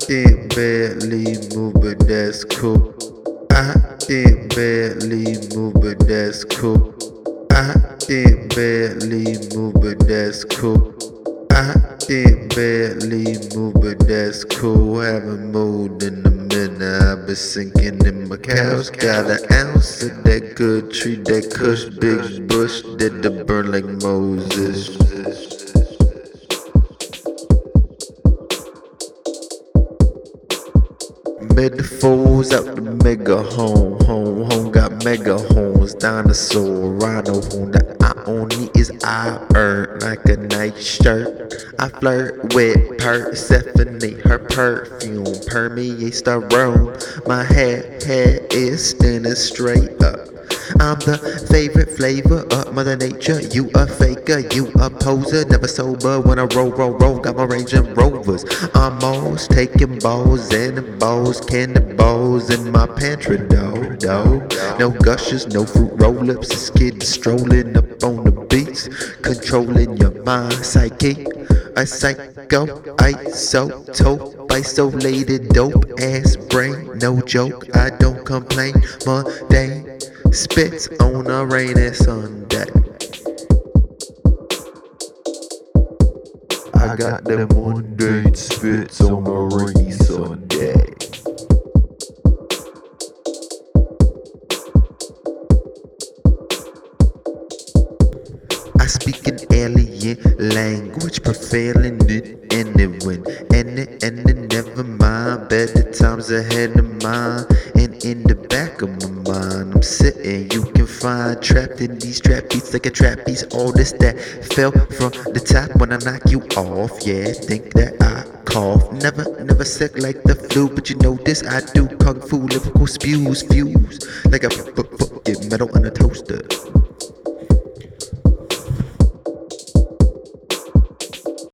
can't barely move, but that's cool. I can't barely move, but that's cool. I can't barely move, but that's cool. I can't barely move, but that's cool. Haven't moved in a minute. I've been sinking in my couch. Got an ounce of that good tree, that kush, big bush, did the burn like Moses. Metaphors out the mega home got mega horns, dinosaur, rhino horn. The irony is I earn like a nice shirt. I flirt with Persephone, her perfume permeates the room. My hair is standing straight up. I'm the favorite flavor of Mother Nature. You a faker, you a poser. Never sober when I roll. Got my Range Rovers. I'm always taking balls and balls, cannonballs in my pantry, though. No gushers, no fruit roll-ups. This kid is strolling up on the beats, controlling your mind, psyche. A psycho, isotope, isolated, dope ass brain. No joke, I don't complain. Mundane spits on a rainy Sunday. I got them mundane spits on a rainy Sunday. I speak an alien language, prevailing it and it win. And it never mind. Better times ahead of mine. And in the back of my mind, I'm sitting. You can find trapped in these trap beats like a trapeze artist that fell from the top when I knock you off. Yeah, think that I cough. Never sick like the flu, but you know this I do. Kung fu lyrical spews, fuse like a fucking metal on a toaster.